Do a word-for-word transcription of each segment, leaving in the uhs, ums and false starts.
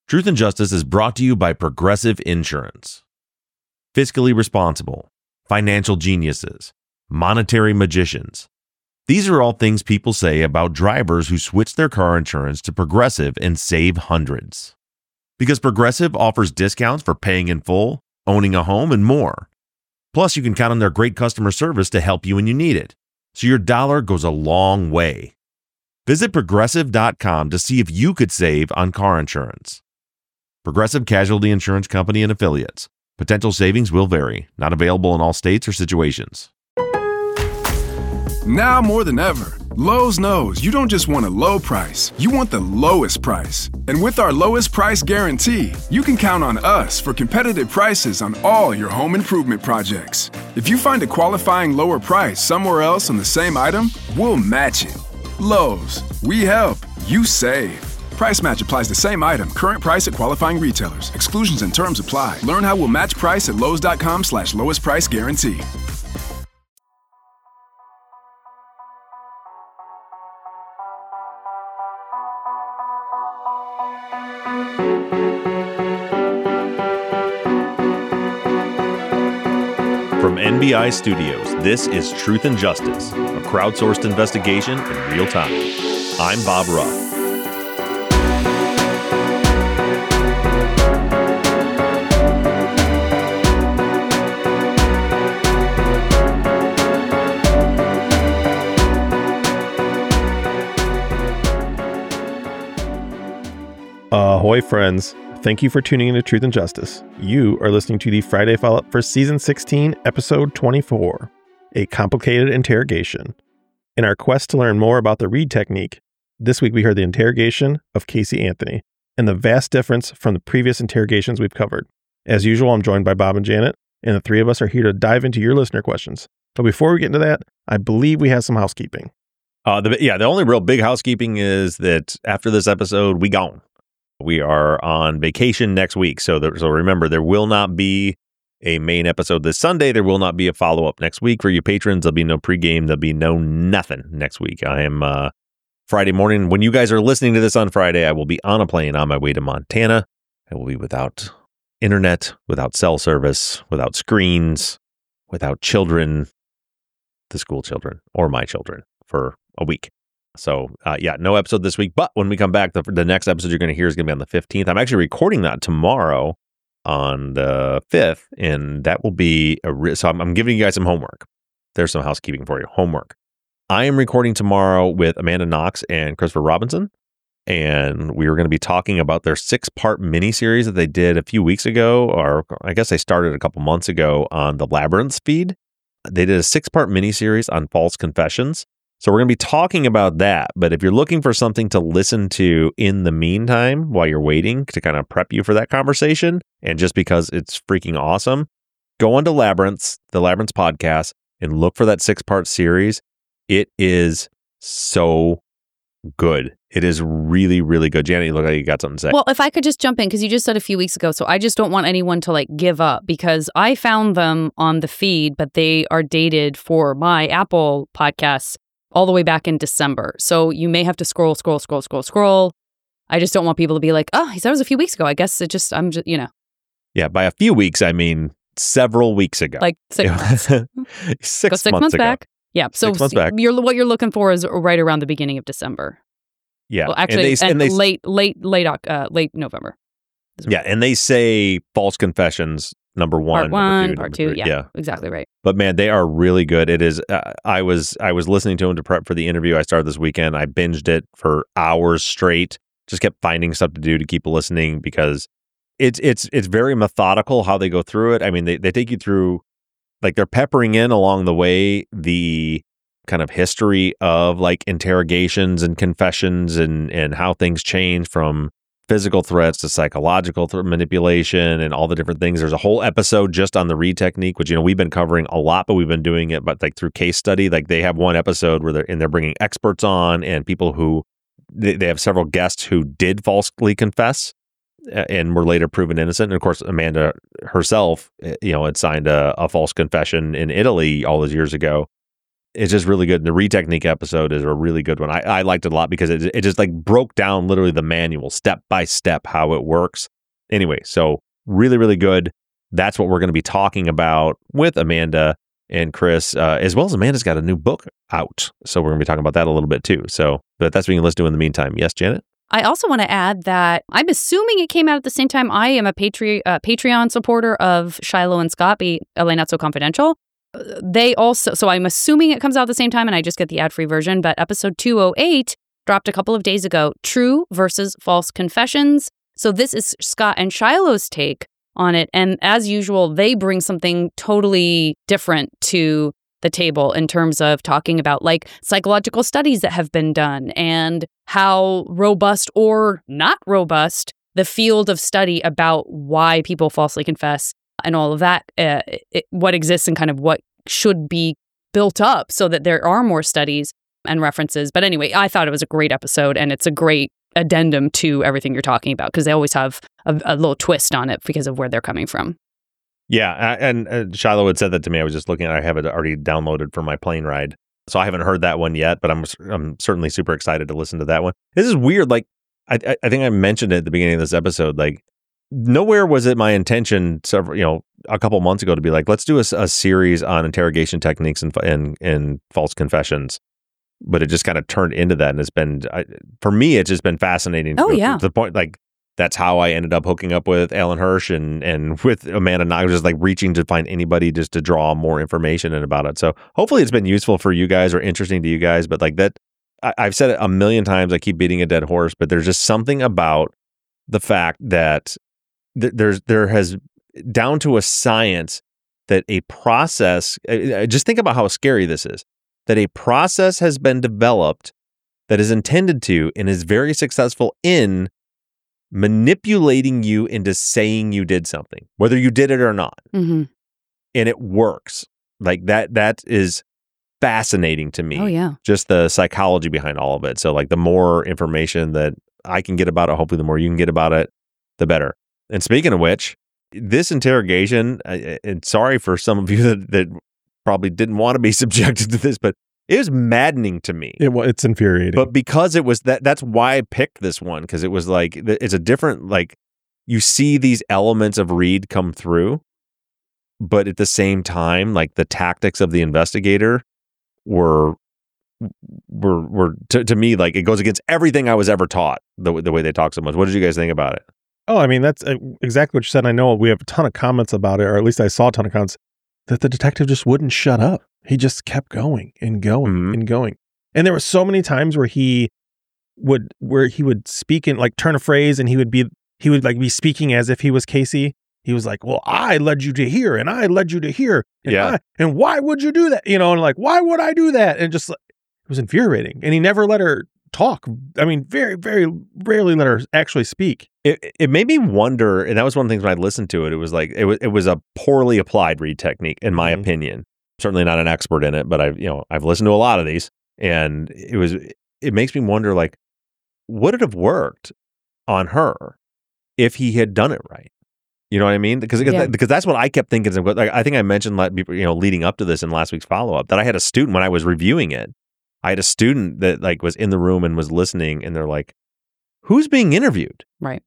Truth and Justice is brought to you by Progressive Insurance. Fiscally responsible, financial geniuses, monetary magicians. These are all things people say about drivers who switch their car insurance to Progressive and save hundreds. Because Progressive offers discounts for paying in full, owning a home, and more. Plus, you can count on their great customer service to help you when you need it. So your dollar goes a long way. Visit progressive dot com to see if you could save on car insurance. Progressive Casualty Insurance Company and Affiliates. Potential savings will vary. Not available in all states or situations. Now more than ever, Lowe's knows you don't just want a low price, you want the lowest price. And with our lowest price guarantee, you can count on us for competitive prices on all your home improvement projects. If you find a qualifying lower price somewhere else on the same item, we'll match it. Lowe's, we help, you save. Price match applies the same item. Current price at qualifying retailers. Exclusions and terms apply. Learn how we'll match price at lowes.com slash lowest price guarantee. From N B I Studios, this is Truth and Justice, a crowdsourced investigation in real time. I'm Bob Ruff. Ahoy, friends. Thank you for tuning into Truth and Justice. You are listening to the Friday follow-up for Season sixteen, Episode twenty-four, A Complicated Interrogation. In our quest to learn more about the Reid technique, this week we heard the interrogation of Casey Anthony and the vast difference from the previous interrogations we've covered. As usual, I'm joined by Bob and Janet, and the three of us are here to dive into your listener questions. But before we get into that, I believe we have some housekeeping. Uh, the, yeah, the only real big housekeeping is that after this episode, we gone. We are on vacation next week, so there, so remember, there will not be a main episode this Sunday. There will not be a follow-up next week for you patrons. There'll be no pregame. There'll be no nothing next week. I am uh, Friday morning. When you guys are listening to this on Friday, I will be on a plane on my way to Montana. I will be without internet, without cell service, without screens, without children, the school children, or my children for a week. So, uh, yeah, no episode this week. But when we come back, the, the next episode you're going to hear is going to be on the fifteenth. I'm actually recording that tomorrow on the fifth, and that will be a re- so I'm, I'm giving you guys some homework. There's some housekeeping for you. Homework. I am recording tomorrow with Amanda Knox and Christopher Robinson, and we are going to be talking about their six-part miniseries that they did a few weeks ago, or I guess they started a couple months ago on the Labyrinth feed. They did a six-part miniseries on false confessions. So we're going to be talking about that, but if you're looking for something to listen to in the meantime while you're waiting to kind of prep you for that conversation, and just because it's freaking awesome, go on to Labyrinths, the Labyrinths podcast, and look for that six-part series. It is so good. It is really, really good. Janet, you look like you got something to say. Well, if I could just jump in, because you just said a few weeks ago, so I just don't want anyone to like give up, because I found them on the feed, but they are dated for my Apple podcasts all the way back in December. So you may have to scroll, scroll, scroll, scroll, scroll. I just don't want people to be like, oh, he said it was a few weeks ago. I guess it just, I'm just, you know. Yeah, by a few weeks, I mean several weeks ago. Like six months. six, Go six months, months ago. back. Yeah. So Six months back. You're, what you're looking for is right around the beginning of December. Yeah. Well, actually, and they, and and they, late, late, late, uh, late November. Yeah, and they say false confessions, number one, Part one, number two, part number two. three. Yeah, yeah, exactly right. But man, they are really good. It is. Uh, I was I was listening to them to prep for the interview I started this weekend. I binged it for hours straight. Just kept finding stuff to do to keep listening, because it's it's it's very methodical how they go through it. I mean, they they take you through, like, they're peppering in along the way the kind of history of like interrogations and confessions and and how things change from physical threats to psychological th- manipulation and all the different things. There's a whole episode just on the Reid technique, which, you know, we've been covering a lot, but we've been doing it, but like through case study. Like they have one episode where they're and they're bringing experts on and people who they, they have several guests who did falsely confess and were later proven innocent. And of course, Amanda herself, you know, had signed a, a false confession in Italy all those years ago. it's just really good. The Read Technique episode is a really good one. I, I liked it a lot because it, it just like broke down literally the manual step by step, how it works. Anyway, so really, really good. That's what we're going to be talking about with Amanda and Chris, uh, as well as Amanda's got a new book out. So we're going to be talking about that a little bit too. So, but that's what you can listen to in the meantime. Yes, Janet? I also want to add that I'm assuming it came out at the same time. I am a Patre- uh, Patreon supporter of Shiloh and Scott, be L A Not So Confidential. Uh, They also, so I'm assuming it comes out at the same time and I just get the ad-free version, but episode two oh eight dropped a couple of days ago, True versus False Confessions. So this is Scott and Shiloh's take on it. And as usual, they bring something totally different to the table in terms of talking about like psychological studies that have been done and how robust or not robust the field of study about why people falsely confess and all of that, uh, it, what exists and kind of what should be built up so that there are more studies and references. But anyway, I thought it was a great episode and it's a great addendum to everything you're talking about because they always have a, a little twist on it because of where they're coming from. Yeah, and uh, Shiloh had said that to me. I was just looking at it. I have it already downloaded for my plane ride. So I haven't heard that one yet, but I'm I'm certainly super excited to listen to that one. This is weird. Like, I I think I mentioned it at the beginning of this episode. Like, nowhere was it my intention several, you know, a couple months ago to be like, let's do a, a series on interrogation techniques and, and, and false confessions. But it just kind of turned into that. And it's been, I, for me, it's just been fascinating. Oh, to, yeah. To the point, like, that's how I ended up hooking up with Alan Hirsch and, and with Amanda Knox, just like reaching to find anybody just to draw more information in about it. So hopefully it's been useful for you guys or interesting to you guys. But like that, I, I've said it a million times. I keep beating a dead horse, but there's just something about the fact that th- there's there has down to a science that a process. Uh, just think about how scary this is. That a process has been developed that is intended to and is very successful in manipulating you into saying you did something, whether you did it or not. Mm-hmm. And it works. Like that, that is fascinating to me. Oh, yeah. Just the psychology behind all of it. So like the more information that I can get about it, hopefully the more you can get about it, the better. And speaking of which, this interrogation, and sorry for some of you that, that probably didn't want to be subjected to this, but it was maddening to me. It, it's infuriating. But because it was that, that's why I picked this one, because it was like, it's a different, like, you see these elements of Read come through, but at the same time, like the tactics of the investigator were, were, were to, to me, like it goes against everything I was ever taught, the, the way they talk so much. What did you guys think about it? Oh, I mean, that's exactly what you said. I know we have a ton of comments about it, or at least I saw a ton of comments, that the detective just wouldn't shut up. He just kept going and going mm-hmm. and going. And there were so many times where he would, where he would speak in like turn a phrase and he would be, he would like be speaking as if he was Casey. He was like, well, I led you to here and I led you to here. And yeah. I, and why would you do that? You know, and like, why would I do that? And just, it was infuriating. And he never let her talk. I mean, very, very rarely let her actually speak. It it made me wonder, and that was one of the things when I listened to it, it was like, it was, it was a poorly applied Read technique, in my mm-hmm. opinion. Certainly not an expert in it, but I've, you know, I've listened to a lot of these, and it was, it makes me wonder, like, would it have worked on her if he had done it right? You know what I mean? Because because, yeah. because that's what I kept thinking. Like, I think I mentioned, you know, leading up to this in last week's follow up, that I had a student when I was reviewing it. I had a student that like was in the room and was listening, and they're like, "Who's being interviewed?" Right.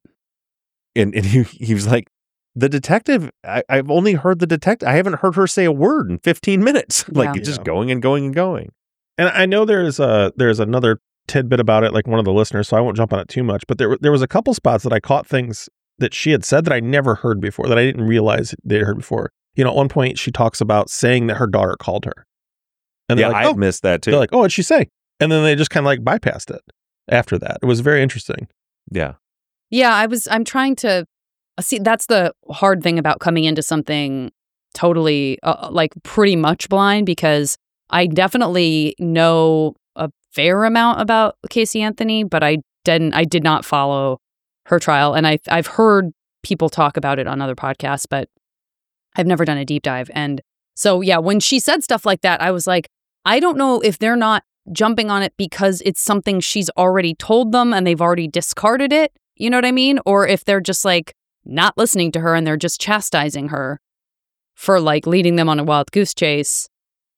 And and he he was like, the detective, I, I've only heard the detective. I haven't heard her say a word in fifteen minutes. Like yeah. it's just yeah. going and going and going. And I know there's a, there's another tidbit about it, like one of the listeners, so I won't jump on it too much, but there, there was a couple spots that I caught things that she had said that I never heard before, that I didn't realize they heard before. You know, at one point she talks about saying that her daughter called her. And yeah, like, I oh. missed that too. They're like, oh, what'd she say? And then they just kind of like bypassed it after that. It was very interesting. Yeah. Yeah, I was, I'm trying to see, that's the hard thing about coming into something totally uh, like pretty much blind, because I definitely know a fair amount about Casey Anthony, but I didn't, I did not follow her trial. And I, I've heard people talk about it on other podcasts, but I've never done a deep dive. And so, yeah, when she said stuff like that, I was like, I don't know if they're not jumping on it because it's something she's already told them and they've already discarded it. You know what I mean? Or if they're just like not listening to her and they're just chastising her for like leading them on a wild goose chase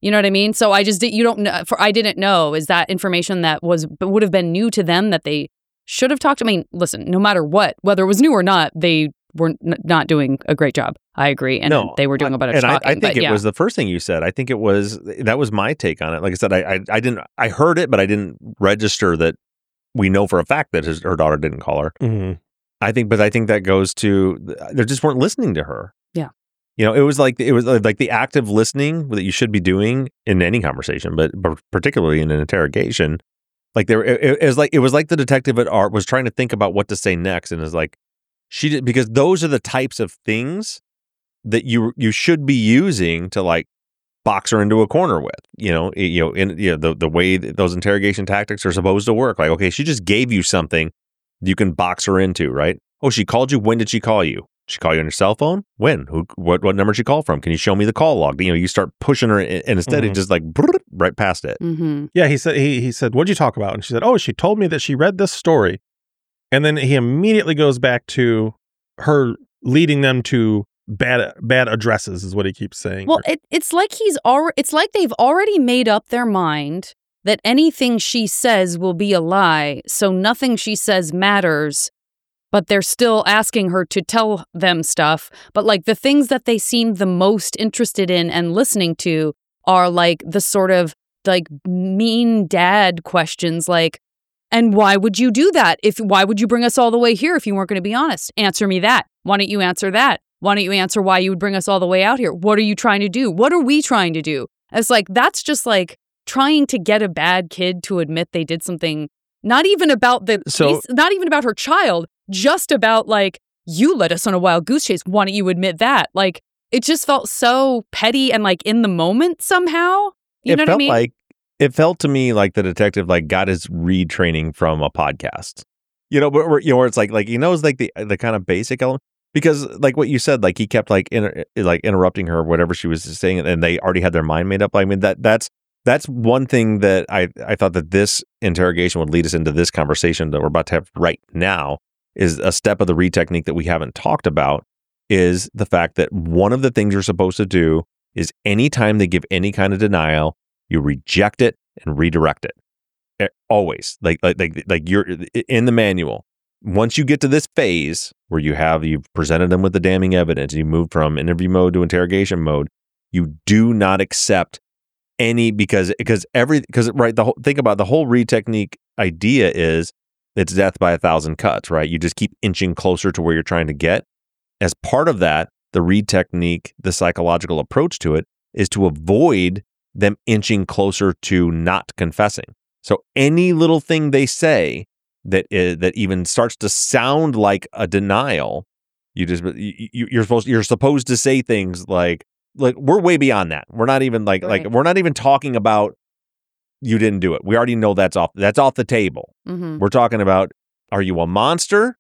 You know what I mean? So I just did, you don't know, for, I didn't know, is that information that was, would have been new to them that they should have talked. I mean, listen, no matter what, whether it was new or not, they were n- not doing a great job. I agree. And no, they were doing a better job. And talking, I, I think but, it yeah. was the first thing you said. I think it was, that was my take on it. Like I said, I, I, I didn't, I heard it, but I didn't register that we know for a fact that his, her daughter didn't call her. Mm-hmm. I think, but I think that goes to, they just weren't listening to her. Yeah. You know, it was like it was like the active listening that you should be doing in any conversation, but, but particularly in an interrogation. Like there, it, it was like it was like the detective at Art was trying to think about what to say next, and is like she did, because those are the types of things that you you should be using to like box her into a corner with. You know, you know, in you know the the way that those interrogation tactics are supposed to work. Like, okay, she just gave you something you can box her into, right? Oh, she called you. When did she call you? She call you on your cell phone? When? Who? What? What number did she call from? Can you show me the call log? You know, you start pushing her, and instead Mm-hmm. it just like right past it. Mm-hmm. Yeah, he said he he said, "What'd you talk about?" And she said, "Oh, she told me that she read this story," and then he immediately goes back to her leading them to bad bad addresses, is what he keeps saying. Well, it, it's like he's already, it's like they've already made up their mind that anything she says will be a lie, so nothing she says matters. But they're still asking her to tell them stuff. But like the things that they seem the most interested in and listening to are like the sort of like mean dad questions, like, and why would you do that? If why would you bring us all the way here if you weren't going to be honest? Answer me that. Why don't you answer that? Why don't you answer why you would bring us all the way out here? What are you trying to do? What are we trying to do? It's like, that's just like trying to get a bad kid to admit they did something, not even about the, So- not even about her child, just about like, you led us on a wild goose chase. Why don't you admit that? Like, it just felt so petty and like in the moment somehow. You it know felt what I mean? like it felt to me like the detective like got his read training from a podcast. You know, where, where you know where it's like like he knows like the the kind of basic element, because like what you said, like he kept like inter- like interrupting her, whatever she was saying, and they already had their mind made up. I mean that that's that's one thing that I I thought that this interrogation would lead us into this conversation that we're about to have right now. Is a step of the read technique that we haven't talked about, is the fact that one of the things you're supposed to do is anytime they give any kind of denial, you reject it and redirect it. Always. Like like like, like you're in the manual. Once you get to this phase where you have, you've presented them with the damning evidence, you move from interview mode to interrogation mode, you do not accept any, because because every because right the whole think about the whole read technique idea is it's death by a thousand cuts, right? You just keep inching closer to where you're trying to get. As part of that, the read technique, the psychological approach to it, is to avoid them inching closer to not confessing. So any little thing they say that is, that even starts to sound like a denial, you just you, you're supposed you're supposed to say things like like we're way beyond that. We're not even like Right. like we're not even talking about you didn't do it. We already know that's off that's off the table. Mm-hmm. We're talking about, are you a monster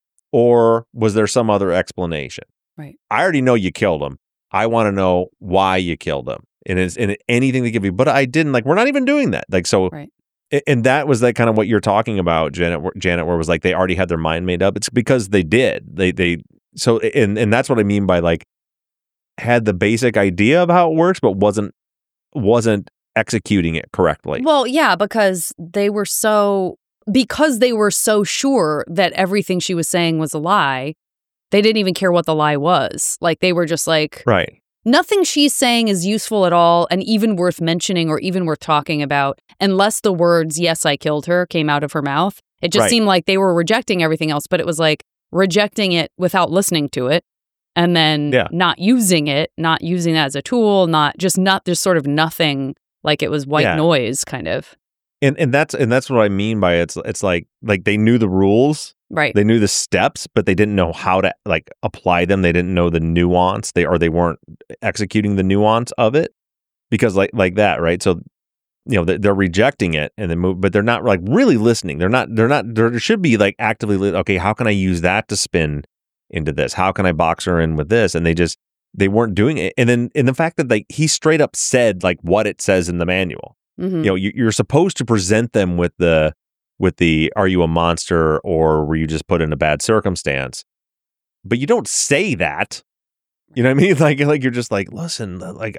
or was there some other explanation? Right. I already know you killed him. I want to know why you killed him. And it's and anything they give you, but I didn't like, we're not even doing that. Like, so, Right. and that was like kind of what you're talking about, Janet, where- Janet, where it was like, they already had their mind made up. It's because they did. They, they, so, and, and that's what I mean by like, had the basic idea of how it works, but wasn't, wasn't executing it correctly. Well, yeah, because they were so because they were so sure that everything she was saying was a lie, they didn't even care what the lie was. Like they were just like, Right. nothing she's saying is useful at all and even worth mentioning or even worth talking about unless the words, yes, I killed her, came out of her mouth. It just Right. seemed like they were rejecting everything else, but it was like rejecting it without listening to it and then Yeah. not using it, not using that as a tool, not just not, there's sort of nothing, like it was white Yeah. noise kind of. And and that's and that's what I mean by it's it's like like they knew the rules, Right. they knew the steps, but they didn't know how to like apply them. They didn't know the nuance. They or they weren't executing the nuance of it, because like like that, right? So you know they, they're rejecting it and then move, but they're not like really listening. They're not. They're not. There should be like actively. Li- okay, how can I use that to spin into this? How can I box her in with this? And they just they weren't doing it. And then in the fact that like he straight up said like what it says in the manual. Mm-hmm. You know, you, you're supposed to present them with the with the are you a monster or were you just put in a bad circumstance? But you don't say that. You know what I mean? Like like you're just like, listen, like I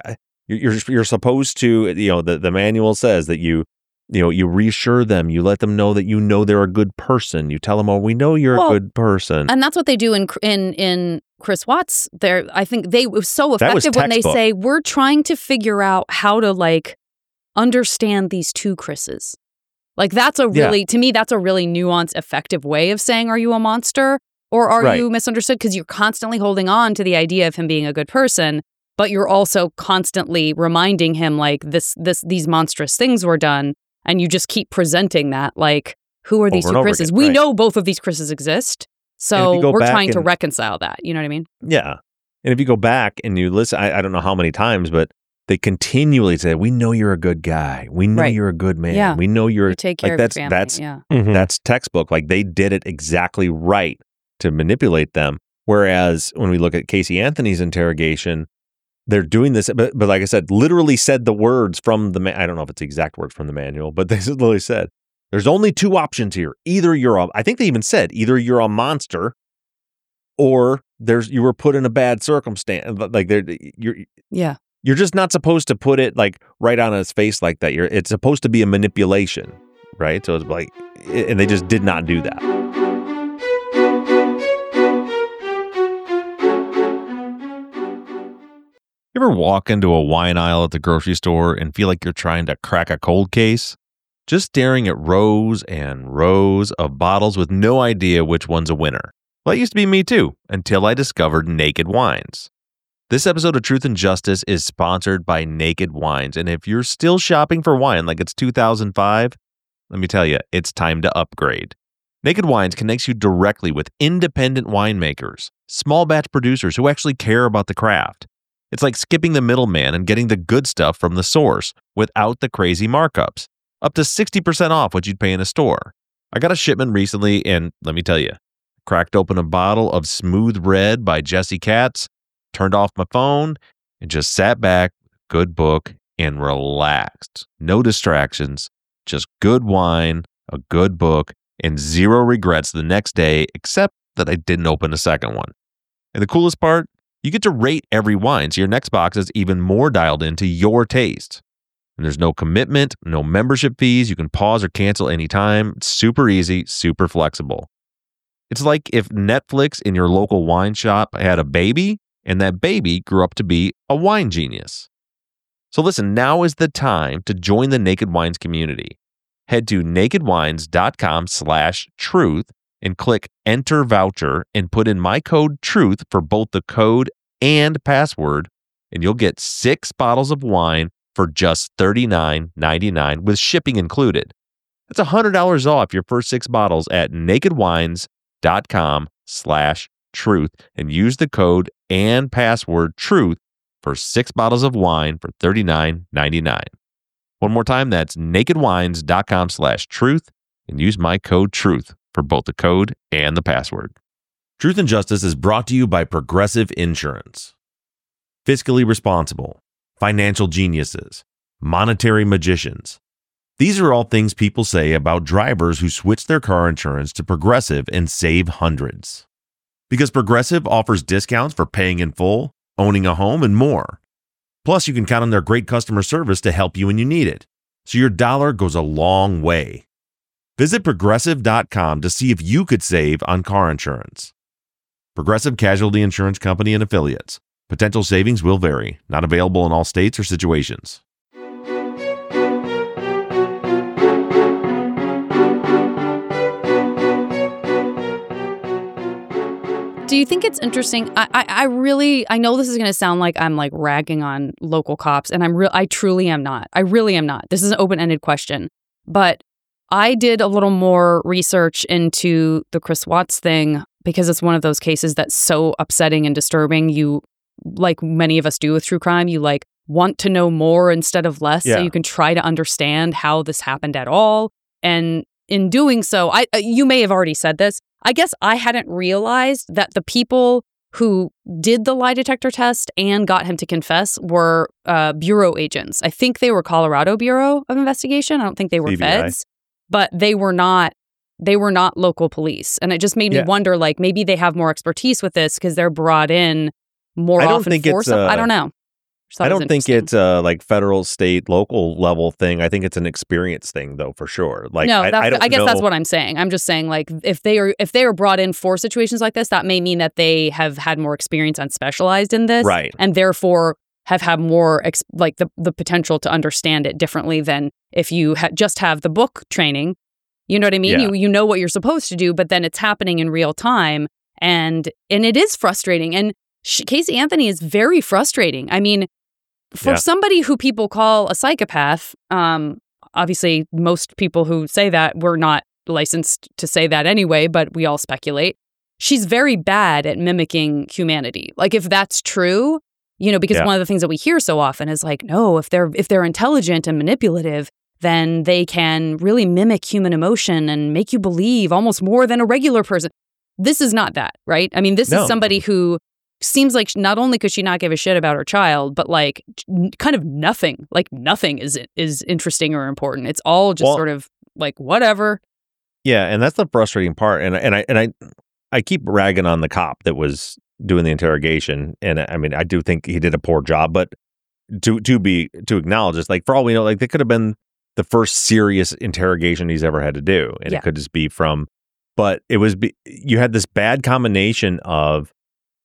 You're you're supposed to, you know, the, the manual says that you, you know, you reassure them, you let them know that you know they're a good person. You tell them, oh, we know you're well, a good person. And that's what they do in in in Chris Watts. There, I think they it was so effective when they say, we're trying to figure out how to like understand these two Chris's. Like that's a really, yeah. to me, that's a really nuanced, effective way of saying, are you a monster or are right. you misunderstood? Because you're constantly holding on to the idea of him being a good person. But you're also constantly reminding him like this, this, these monstrous things were done, and you just keep presenting that like, who are these two Chris's? Again, we right. know both of these Chris's exist, so we're trying and, to reconcile that. You know what I mean? Yeah. And if you go back and you listen, I, I don't know how many times, but they continually say, "We know you're a good guy. We know right. you're a good man. Yeah. We know you're you take care like of that's your family. that's yeah. mm-hmm. that's textbook. Like they did it exactly right to manipulate them. Whereas when we look at Casey Anthony's interrogation." They're doing this, but, but like I said, literally said the words from the, ma- I don't know if it's the exact words from the manual, but they literally said, there's only two options here. Either you're a, I think they even said, either you're a monster or there's, you were put in a bad circumstance. Like they're, you're, yeah, you're just not supposed to put it like right on his face like that. You're, it's supposed to be a manipulation, right? So it's like, and they just did not do that. You ever walk into a wine aisle at the grocery store and feel like you're trying to crack a cold case? Just staring at rows and rows of bottles with no idea which one's a winner. Well, that used to be me too, until I discovered Naked Wines. This episode of Truth and Justice is sponsored by Naked Wines, and if you're still shopping for wine like it's two thousand five, let me tell you, it's time to upgrade. Naked Wines connects you directly with independent winemakers, small batch producers who actually care about the craft. It's like skipping the middleman and getting the good stuff from the source without the crazy markups. Up to sixty percent off what you'd pay in a store. I got a shipment recently, and let me tell you, cracked open a bottle of Smooth Red by Jesse Katz, turned off my phone, and just sat back, good book, and relaxed. No distractions, just good wine, a good book, and zero regrets the next day, except that I didn't open a second one. And the coolest part? You get to rate every wine, so your next box is even more dialed into your taste. And there's no commitment, no membership fees. You can pause or cancel anytime. It's super easy, super flexible. It's like if Netflix in your local wine shop had a baby, and that baby grew up to be a wine genius. So listen, now is the time to join the Naked Wines community. Head to nakedwines.com slash truth and click enter voucher and put in my code truth for both the code and password, and you'll get six bottles of wine for just thirty-nine ninety-nine with shipping included. That's one hundred dollars off your first six bottles at nakedwines.com slash truth and use the code and password truth for six bottles of wine for thirty-nine ninety-nine. One more time, that's nakedwines.com slash truth and use my code truth for both the code and the password. Truth and Justice is brought to you by Progressive Insurance. Fiscally responsible, financial geniuses, monetary magicians. These are all things people say about drivers who switch their car insurance to Progressive and save hundreds. Because Progressive offers discounts for paying in full, owning a home, and more. Plus, you can count on their great customer service to help you when you need it. So your dollar goes a long way. Visit progressive dot com to see if you could save on car insurance. Progressive Casualty Insurance Company and Affiliates. Potential savings will vary. Not available in all states or situations. Do you think it's interesting? I, I, I really, I know this is going to sound like I'm like ragging on local cops, and I'm real. I truly am not. I really am not. This is an open-ended question, but I did a little more research into the Chris Watts thing because it's one of those cases that's so upsetting and disturbing. You, like many of us do with true crime, you like want to know more instead of less, yeah. so you can try to understand how this happened at all. And in doing so, I you may have already said this. I guess I hadn't realized that the people who did the lie detector test and got him to confess were uh, bureau agents. I think they were Colorado Bureau of Investigation. I don't think they were C B I. Feds, but they were not. They were not local police, and it just made me yeah. wonder. Like maybe they have more expertise with this because they're brought in more I don't often. Think for it's, some, uh, I don't know. I don't think it's a like federal, state, local level thing. I think it's an experience thing, though, for sure. Like, no, I, that's, I, don't I guess know. that's what I'm saying. I'm just saying, like, if they are if they are brought in for situations like this, that may mean that they have had more experience and specialized in this, Right. and therefore have had more ex- like the the potential to understand it differently than if you ha- just have the book training. You know what I mean? Yeah. You you know what you're supposed to do, but then it's happening in real time, and and it is frustrating. And she, Casey Anthony is very frustrating. I mean. For Yeah. somebody who people call a psychopath, um, obviously most people who say that, we're not licensed to say that anyway, but we all speculate. She's very bad at mimicking humanity. Like if that's true, you know, because Yeah. one of the things that we hear so often is like, no, if they're if they're intelligent and manipulative, then they can really mimic human emotion and make you believe almost more than a regular person. This is not that, right? I mean, this No. is somebody who seems like not only could she not give a shit about her child, but like n- kind of nothing, like nothing is is interesting or important. It's all just Well- sort of like whatever. Yeah, and that's the frustrating part. And and I and I I keep ragging on the cop that was doing the interrogation, and I mean I do think he did a poor job. But to to be to acknowledge this, like for all we know, like they could have been the first serious interrogation he's ever had to do, and Yeah. it could just be from. But it was be, you had this bad combination of.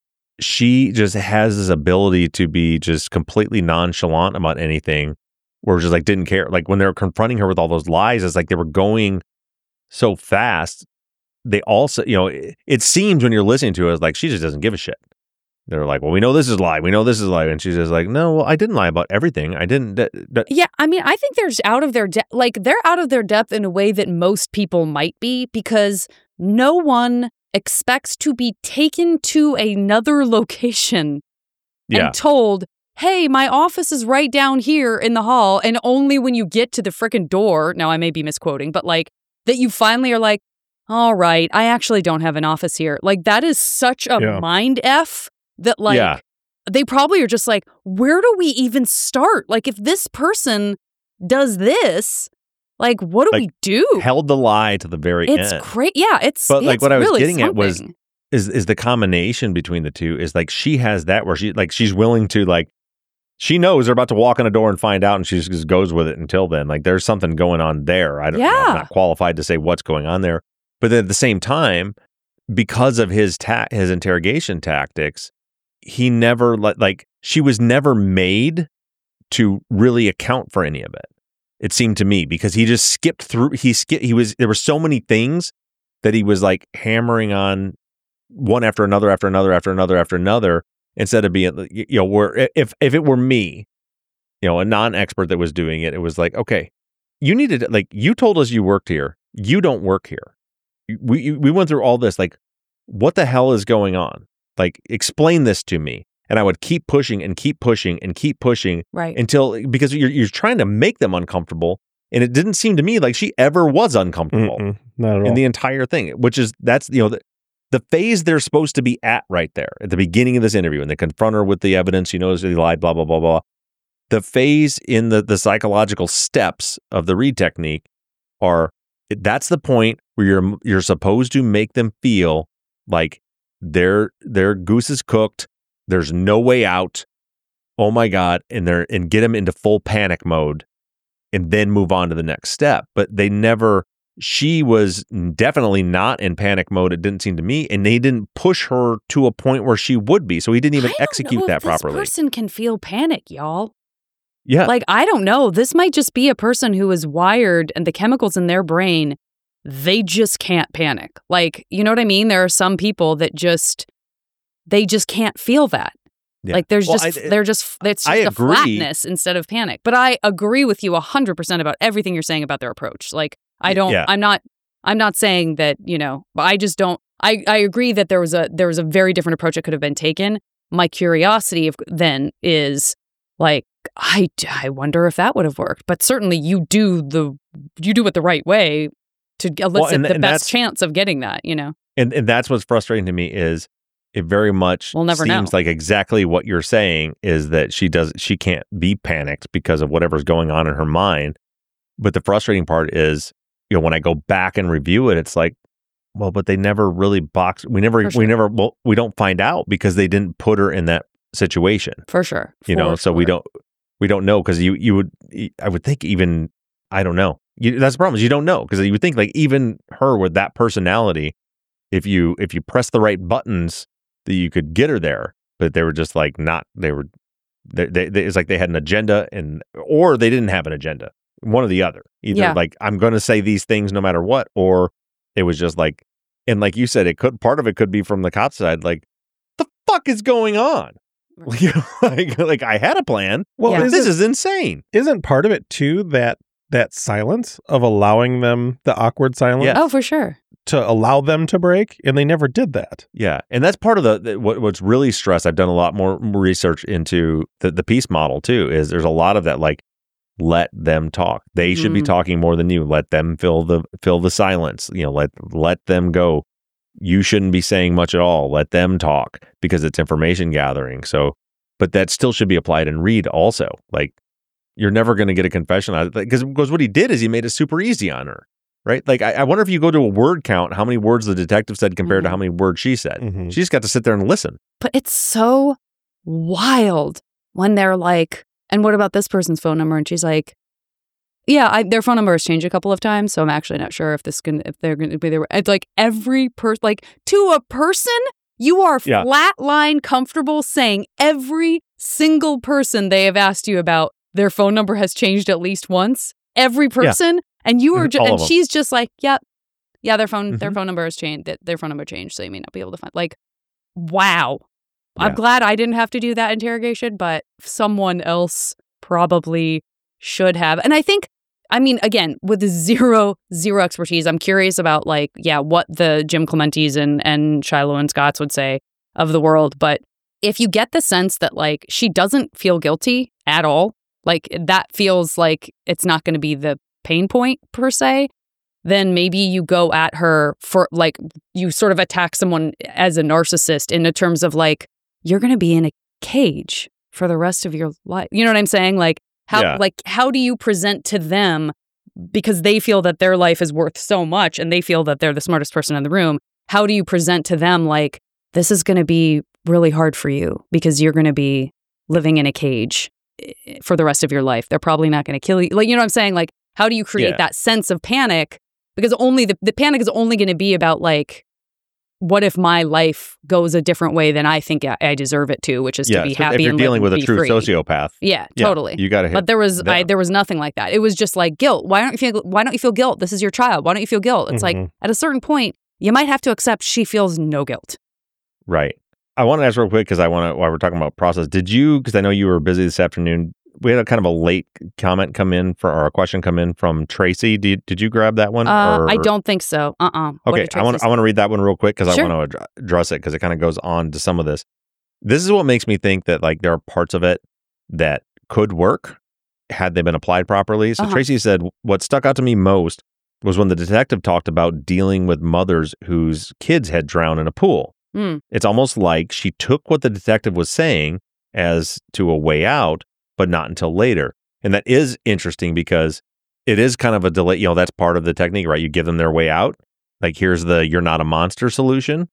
She just has this ability to be just completely nonchalant about anything, where just like didn't care. Like when they were confronting her with all those lies, it's like they were going so fast. They also, you know, it, it seems when you're listening to it, it's like she just doesn't give a shit. They're like, well, we know this is a lie. We know this is a lie. And she's just like, no, well, I didn't lie about everything. I didn't. That, that. Yeah, I mean, I think they're out of their depth. Like they're out of their depth in a way that most people might be, because no one expects to be taken to another location Yeah. and told, hey, my office is right down here in the hall, and only when you get to the frickin' door, now I may be misquoting, but like that you finally are like, all right, I actually don't have an office here. Like that is such a Yeah. mind F that like Yeah. they probably are just like, where do we even start? Like if this person does this, like what do Like, we do? Held the lie to the very It's end. great. Yeah, it's But, like, it's what I was really getting at was- something. is is the combination between the two is like she has that where she like she's willing to like she knows they're about to walk in a door and find out, and she just goes with it until then. Like there's something going on there. I don't know. Yeah. I'm not qualified to say what's going on there. But then at the same time, because of his ta- his interrogation tactics, he never let like she was never made to really account for any of it. It seemed to me, because he just skipped through. He skipped. He was there were so many things that he was like hammering on one after another, after another, after another, after another, instead of being, you know, where if if it were me, you know, a non-expert that was doing it, it was like, okay, you needed, like, you told us you worked here. You don't work here. We we went through all this. Like, what the hell is going on? Like, explain this to me. And I would keep pushing and keep pushing and keep pushing Right. until, because you're you're trying to make them uncomfortable. And it didn't seem to me like she ever was uncomfortable Mm-mm, not at all. in the entire thing, which is, that's, you know, the, the phase they're supposed to be at right there at the beginning of this interview, and they confront her with the evidence. She knows he lied, blah, blah, blah, blah. The phase in the, the psychological steps of the read technique are, that's the point where you're, you're supposed to make them feel like their, their goose is cooked. There's no way out. Oh my God. And they're, and get them into full panic mode, and then move on to the next step. But they never, she was definitely not in panic mode, it didn't seem to me, and they didn't push her to a point where she would be. So he didn't even I don't execute know that if this properly. person can feel panic, y'all. Yeah. Like, I don't know. This might just be a person who is wired, and the chemicals in their brain, they just can't panic. Like, you know what I mean? There are some people that just, they just can't feel that. Yeah. Like there's Well, just, I- they're just, it's just I a agree. flatness instead of panic. But I agree with you a hundred percent about everything you're saying about their approach. Like, I don't, Yeah. I'm not, I'm not saying that, you know, but I just don't, I, I agree that there was a, there was a very different approach that could have been taken. My curiosity of, then is like, I, I wonder if that would have worked. But certainly you do the, you do it the right way to elicit and- the and best that's- chance of getting that, you know? And and that's what's frustrating to me is it very much We'll never seems know. like exactly what you're saying is that she does she can't be panicked because of whatever's going on in her mind. But the frustrating part is, you know, when I go back and review it, it's like, well, but they never really box. We never For sure. we never well, we don't find out because they didn't put her in that situation. For sure. You For know, so sure. we don't we don't know because you you would I would think even I don't know. You, that's the problem is you don't know because you would think like even her with that personality, if you if you press the right buttons, that you could get her there. But they were just like not. They were. They, they, they, it's like they had an agenda, and or they didn't have an agenda. One or the other. Either Yeah. like I'm going to say these things no matter what, or it was just like, and like you said, it could part of it could be from the cop side. Like, the fuck is going on? You know, like, like I had a plan. Well, Yeah. is This it- is insane. isn't part of it too that that silence of allowing them the awkward silence Yeah. Oh, for sure. to allow them to break, and they never did that. Yeah, and that's part of the, the what, what's really stressed. I've done a lot more research into the the peace model too. Is there's a lot of that like let them talk. They should be Mhm. talking more than you. Let them fill the fill the silence. You know, let let them go. You shouldn't be saying much at all. Let them talk because it's information gathering. So, but that still should be applied in Reed also. Like you're never going to get a confession out of it because because what he did is he made it super easy on her. Right? Like, I, I wonder if you go to a word count, how many words the detective said compared to Mhm. how many words she said. Mhm. She just got to sit there and listen. But it's so wild when they're like, and what about this person's phone number? And she's like, yeah, I, their phone number has changed a couple of times, so I'm actually not sure if this can if they're going to be there. It's like every person, like to a person, you are Yeah. flatline comfortable saying every single person they have asked you about, their phone number has changed at least once. Every person, and you are, ju- All and of 'em. she's just like, yep, yeah, their phone, their Mhm. phone number has changed. th- Their phone number changed, so you may not be able to find. Like, wow. I'm Yeah. glad I didn't have to do that interrogation, but someone else probably should have. And I think, I mean, again, with zero, zero expertise, I'm curious about like, yeah, what the Jim Clementis and, and Shiloh and Scotts would say of the world. But if you get the sense that like she doesn't feel guilty at all, like that feels like it's not going to be the pain point per se, then maybe you go at her for like, you sort of attack someone as a narcissist in the terms of like, you're going to be in a cage for the rest of your life. You know what I'm saying? Like how, Yeah. like, how do you present to them because they feel that their life is worth so much and they feel that they're the smartest person in the room? How do you present to them like, this is going to be really hard for you because you're going to be living in a cage for the rest of your life. They're probably not going to kill you. Like, you know what I'm saying? Like, how do you create Yeah. that sense of panic? Because only the, the panic is only going to be about like, what if my life goes a different way than I think I, I deserve it to, which is Yeah, to be so happy if you're and dealing live with a and be true free. sociopath, Yeah, yeah, totally. you got to hit. But there was I, them. there was nothing like that. It was just like guilt. Why don't you feel Why don't you feel guilt? This is your child. Why don't you feel guilt? It's like Mhm. at a certain point, you might have to accept she feels no guilt. Right. I want to ask real quick because I want to, while we're talking about process, did you, because I know you were busy this afternoon, we had a kind of a late comment come in for, or a question come in from Tracy. Did, did you grab that one? Uh, or? I don't think so. Uh uh Okay, I want I want to read that one real quick because Sure. I want to address it because it kind of goes on to some of this. This is what makes me think that like there are parts of it that could work had they been applied properly. So Uh-huh. Tracy said what stuck out to me most was when the detective talked about dealing with mothers whose kids had drowned in a pool. Mm. It's almost like she took what the detective was saying as to a way out, but not until later. And that is interesting because it is kind of a delay. You know, that's part of the technique, right? You give them their way out. Like, here's the you're not a monster solution.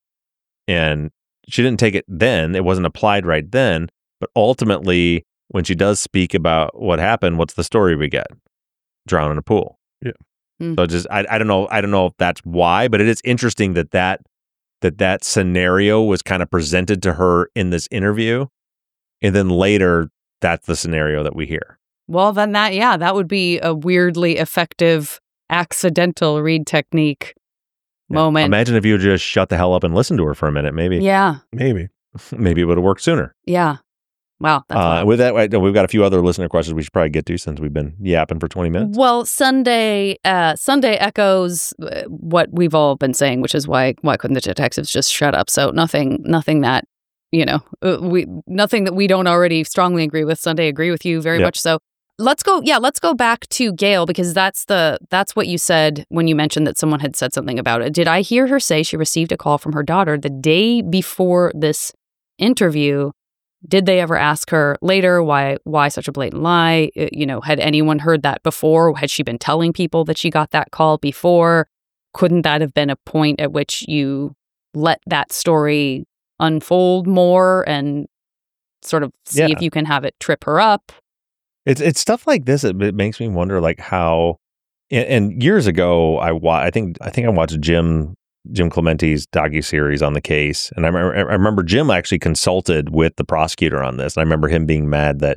And she didn't take it then. It wasn't applied right then. But ultimately, when she does speak about what happened, what's the story we get? Drown in a pool. Yeah. Mm. So just, I, I don't know. I don't know if that's why, but it is interesting that that, that that scenario was kind of presented to her in this interview. And then later, that's the scenario that we hear. Well, then that yeah, that would be a weirdly effective accidental read technique Yeah. moment. Imagine if you just shut the hell up and listened to her for a minute. Maybe, Yeah, Maybe. maybe it would have worked sooner. yeah. Wow. That's Uh, wild. with that, I- we've got a few other listener questions we should probably get to since we've been yapping for twenty minutes. Well, Sunday, uh, Sunday echoes uh, what we've all been saying, which is why why couldn't the detectives just shut up? So nothing, nothing that you know, uh, we nothing that we don't already strongly agree with. Sunday, agree with you very Yep. much. So let's go. Yeah, let's go back to Gail because that's the that's what you said when you mentioned that someone had said something about it. Did I hear her say she received a call from her daughter the day before this interview? Did they ever ask her later why why such a blatant lie? Uh, You know, had anyone heard that before? Had she been telling people that she got that call before? Couldn't that have been a point at which you let that story unfold more and sort of see Yeah. if you can have it trip her up. It's it's stuff like this. It, it makes me wonder, like how. And, and years ago, I wa- I think I think I watched Jim Jim Clementi's docuseries on the case, and I remember I remember Jim actually consulted with the prosecutor on this. And I remember him being mad that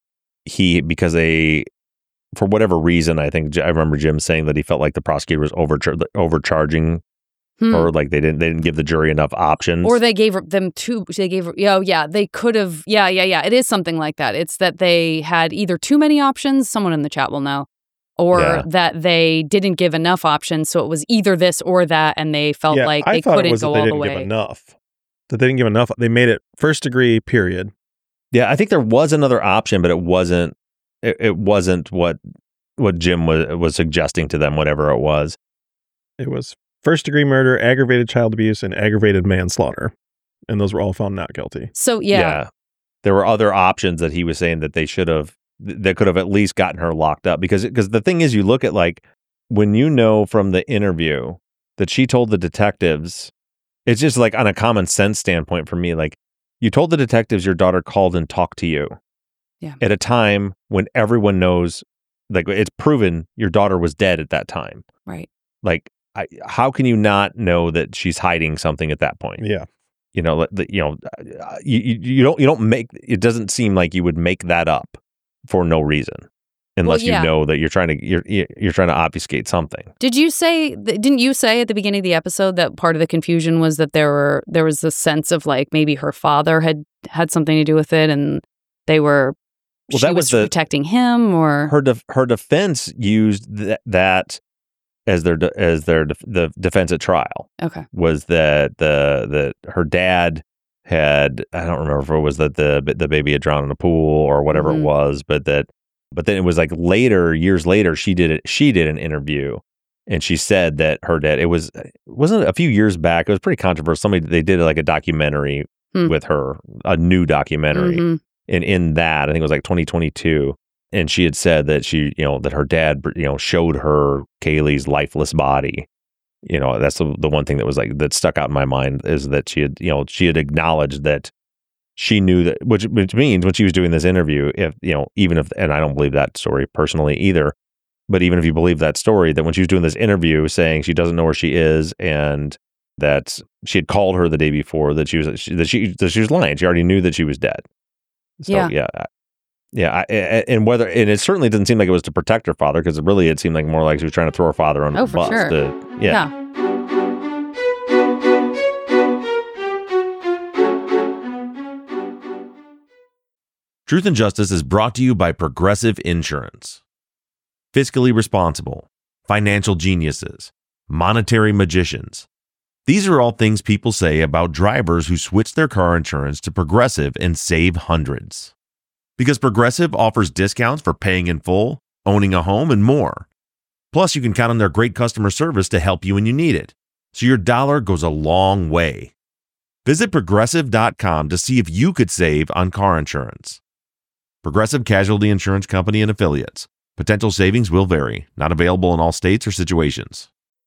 he because they. For whatever reason, I think I remember Jim saying that he felt like the prosecutor was overchar- overcharging, Hmm. or like they didn't they didn't give the jury enough options. Or they gave them too, they gave, oh yeah, they could have, yeah, yeah, yeah. It is something like that. It's that they had either too many options, someone in the chat will know, or Yeah. that they didn't give enough options. So it was either this or that, and they felt Yeah, like I they thought couldn't it was go that they all the didn't way. give enough. That they didn't give enough. They made it first degree, period. Yeah, I think there was another option, but it wasn't. It, it wasn't what what Jim was was suggesting to them. Whatever it was. It was first degree murder, aggravated child abuse, and aggravated manslaughter. And those were all found not guilty. So yeah. There were other options that he was saying that they should have, that could have at least gotten her locked up. Because because the thing is, you look at like, when you know from the interview that she told the detectives, it's just like on a common sense standpoint for me, like you told the detectives your daughter called and talked to you. Yeah. At a time when everyone knows, like it's proven your daughter was dead at that time. Right. Like, I, how can you not know that she's hiding something at that point? Yeah. You know, the, you know, you, you you don't you don't make it doesn't seem like you would make that up for no reason, unless Well, yeah. you know that you're trying to you're you're trying to obfuscate something. Did you say, didn't you say at the beginning of the episode that part of the confusion was that there were, there was this sense of like maybe her father had had something to do with it and they were, Well, she that was, was the- protecting him or? Her def, her defense used th- that as their de- as their def- the defense at trial. Okay. Was that the the her dad had, I don't remember if it was that the the baby had drowned in a pool or whatever Mhm. it was, but that but then it was like later, years later, she did it she did an interview and she said that her dad, it was wasn't it a few years back, it was pretty controversial. Somebody, they did like a documentary Hmm. with her, a new documentary. Mhm. And in that, I think it was like twenty twenty-two. And she had said that she, you know, that her dad, you know, showed her Kaylee's lifeless body. You know, that's the, the one thing that was like, that stuck out in my mind is that she had, you know, she had acknowledged that she knew that, which, which means when she was doing this interview, if, you know, even if, and I don't believe that story personally either, but even if you believe that story, that when she was doing this interview saying she doesn't know where she is and that she had called her the day before, that she was, she, that she, that she was lying. She already knew that she was dead. So, Yeah. yeah. I- Yeah. I, I- and whether, and it certainly didn't seem like it was to protect her father, because really it seemed like more like she was trying to throw her father under Oh, the for bus. sure. To, yeah. Yeah. Truth and Justice is brought to you by Progressive Insurance. Fiscally responsible, financial geniuses, monetary magicians. These are all things people say about drivers who switch their car insurance to Progressive and save hundreds. Because Progressive offers discounts for paying in full, owning a home, and more. Plus, you can count on their great customer service to help you when you need it. So your dollar goes a long way. Visit progressive dot com to see if you could save on car insurance. Progressive Casualty Insurance Company and Affiliates. Potential savings will vary. Not available in all states or situations.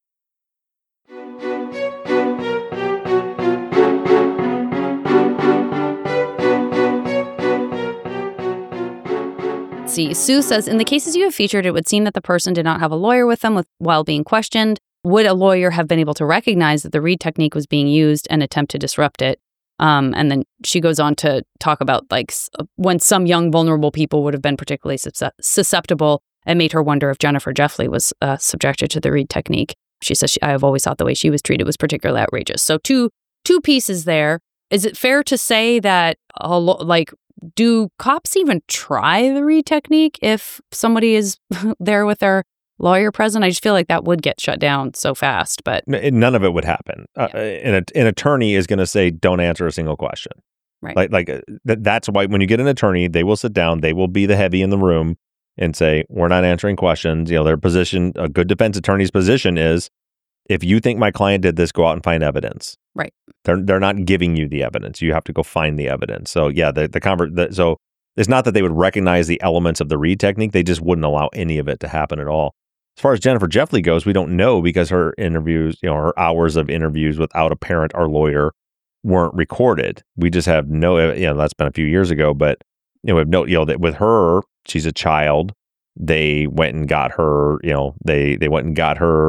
Let's see. Sue says, in the cases you have featured, it would seem that the person did not have a lawyer with them with, while being questioned. Would a lawyer have been able to recognize that the read technique was being used and attempt to disrupt it? Um, and then she goes on to talk about like s- when some young vulnerable people would have been particularly susce- susceptible, and made her wonder if Jennifer Jeffley was uh, subjected to the read technique. She says, she, I have always thought the way she was treated was particularly outrageous. So two two pieces there. Is it fair to say that a lo- like do cops even try the read technique if somebody is there with their lawyer present? I just feel like that would get shut down so fast. But N- None of it would happen. Uh, an, an attorney is going to say, don't answer a single question. right. Like, like uh, th- that's why when you get an attorney, they will sit down, they will be the heavy in the room and say, we're not answering questions. You know, their position, a good defense attorney's position is, if you think my client did this, go out and find evidence. Right. They're they're not giving you the evidence. You have to go find the evidence. So yeah, the the, conver- the so it's not that they would recognize the elements of the read technique. They just wouldn't allow any of it to happen at all. As far as Jennifer Jeffley goes, we don't know because her interviews, you know, her hours of interviews without a parent or lawyer weren't recorded. We just have no, you know, that's been a few years ago, but you know, we have no, you know, that with her, she's a child. They went and got her, you know, they, they went and got her,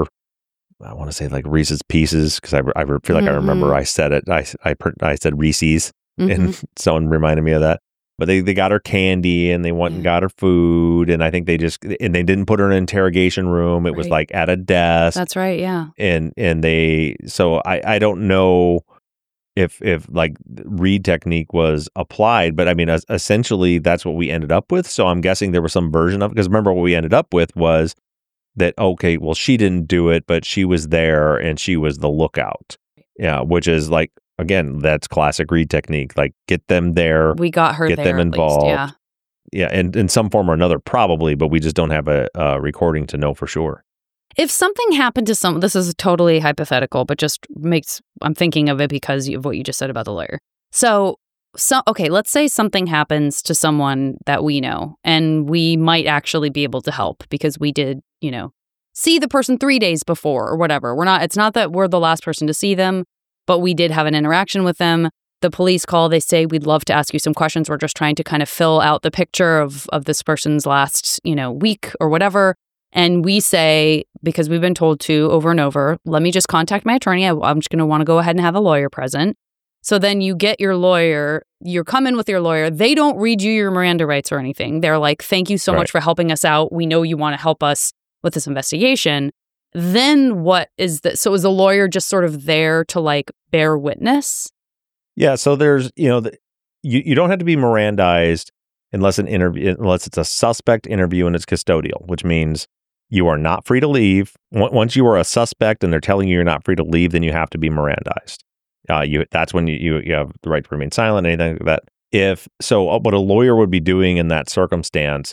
I want to say like Reese's Pieces, because I, I feel like mm-hmm. I remember I said it. I, I, I said Reese's mm-hmm. and someone reminded me of that. But they, they got her candy and they went and got her food. And I think they just, and they didn't put her in an interrogation room. It right. was like at a desk. That's right. Yeah. And, and they, so I, I don't know if, if like Reid technique was applied, but I mean, essentially that's what we ended up with. So I'm guessing there was some version of it. Because remember what we ended up with was that, okay, well, she didn't do it, but she was there and she was the lookout. Yeah. Which is like, again, that's classic Reid technique. Like, get them there. We got her get there, them involved. Least, yeah. Yeah. And in some form or another, probably, but we just don't have a, a recording to know for sure. If something happened to someone, this is totally hypothetical, but just makes, I'm thinking of it because of what you just said about the lawyer. So, so, okay, let's say something happens to someone that we know and we might actually be able to help because we did, you know, see the person three days before or whatever. We're not, it's not that we're the last person to see them, but we did have an interaction with them. The police call, they say, we'd love to ask you some questions. We're just trying to kind of fill out the picture of, of this person's last, you know, week or whatever. And we say, because we've been told to over and over, let me just contact my attorney. I, I'm just going to want to go ahead and have a lawyer present. So then you get your lawyer, you come in with your lawyer. They don't read you your Miranda rights or anything. They're like, thank you so right. much for helping us out. We know you want to help us with this investigation. Then what is that? So is the lawyer just sort of there to like bear witness? Yeah. So there's, you know, the, you, you don't have to be Mirandized unless an interview, unless it's a suspect interview and it's custodial, which means you are not free to leave. Once you are a suspect and they're telling you you're not free to leave, then you have to be Mirandized. Uh, you that's when you, you you have the right to remain silent, anything like that. If so, what a lawyer would be doing in that circumstance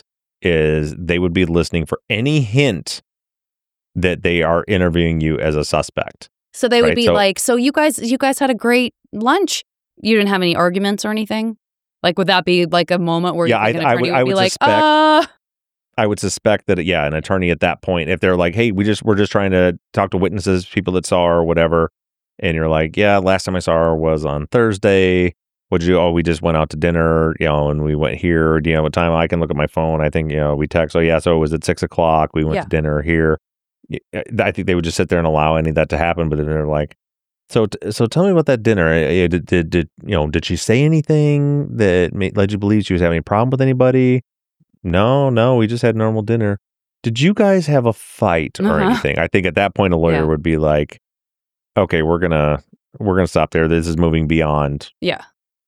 is they would be listening for any hint that they are interviewing you as a suspect. So they would right? be so, like, so you guys, you guys had a great lunch. You didn't have any arguments or anything? Like, would that be like a moment where yeah, you think I, an attorney I would, would be I would like, suspect, uh... I would suspect that, yeah, an attorney at that point, if they're like, hey, we just, we're just trying to talk to witnesses, people that saw her or whatever. And you're like, yeah, last time I saw her was on Thursday. What'd you, oh, we just went out to dinner, you know, and we went here. Do you know what time? I can look at my phone. I think, you know, we text. Oh, yeah. So it was at six o'clock. We went yeah. to dinner here. I think they would just sit there and allow any of that to happen. But then they're like, so, t- so tell me about that dinner. Did, did, did, you know, did she say anything that made, led you to believe she was having a problem with anybody? No, no, we just had normal dinner. Did you guys have a fight or uh-huh. anything? I think at that point, a lawyer yeah. would be like, okay, we're gonna we're gonna stop there. This is moving beyond yeah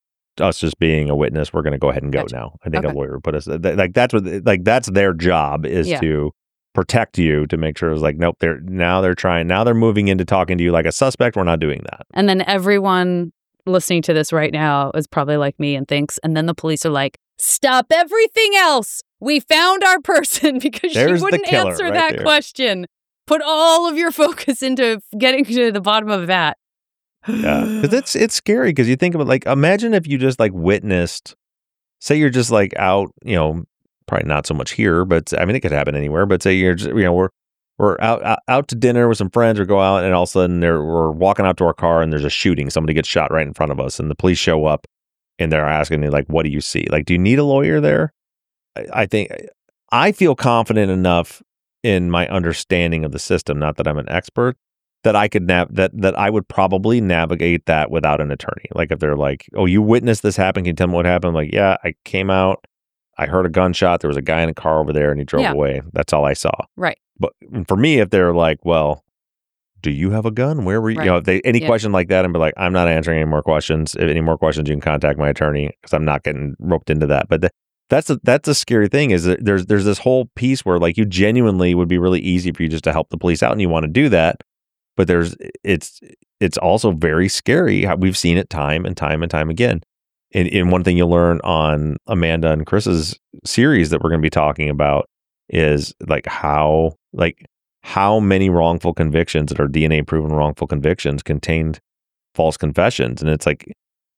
us just being a witness. We're gonna go ahead and go gotcha. now. I think okay. a lawyer would put us like that's what like that's their job is yeah. to protect you, to make sure it's like, nope, they're now they're trying now they're moving into talking to you like a suspect. We're not doing that. And then everyone listening to this right now is probably like me and thinks, and then the police are like, stop everything else. We found our person because There's she wouldn't answer right that there. question. Put all of your focus into getting to the bottom of that. Yeah, because it's it's scary because you think about like imagine if you just like witnessed, say you're just like out, you know, probably not so much here, but I mean it could happen anywhere. But say you're just, you know we're we're out, out out to dinner with some friends or go out and all of a sudden they're, we're walking out to our car and there's a shooting. Somebody gets shot right in front of us and the police show up and they're asking you like, what do you see? Like, do you need a lawyer there? I, I think I feel confident enough in my understanding of the system, not that I'm an expert, that I could nav- that that I would probably navigate that without an attorney. Like if they're like, "Oh, you witnessed this happen. Can you tell me what happened?" I'm like, yeah, I came out, I heard a gunshot. There was a guy in a car over there, and he drove yeah. away. That's all I saw. Right. But for me, if they're like, "Well, do you have a gun? Where were you?" Right. You know, if they any yeah. question like that, and be like, "I'm not answering any more questions. If any more questions, you can contact my attorney because I'm not getting roped into that." But the, That's a, that's a scary thing is that there's there's this whole piece where like you genuinely would be really easy for you just to help the police out and you want to do that. But there's it's it's also very scary. How we've seen it time and time and time again. And, and one thing you'll learn on Amanda and Chris's series that we're going to be talking about is like how like how many wrongful convictions that are D N A proven wrongful convictions contained false confessions. And it's like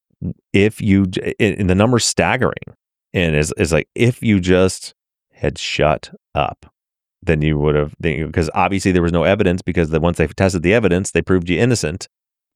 if you and the number's staggering. And is is like if you just had shut up, then you would have because obviously there was no evidence because the once they tested the evidence, they proved you innocent.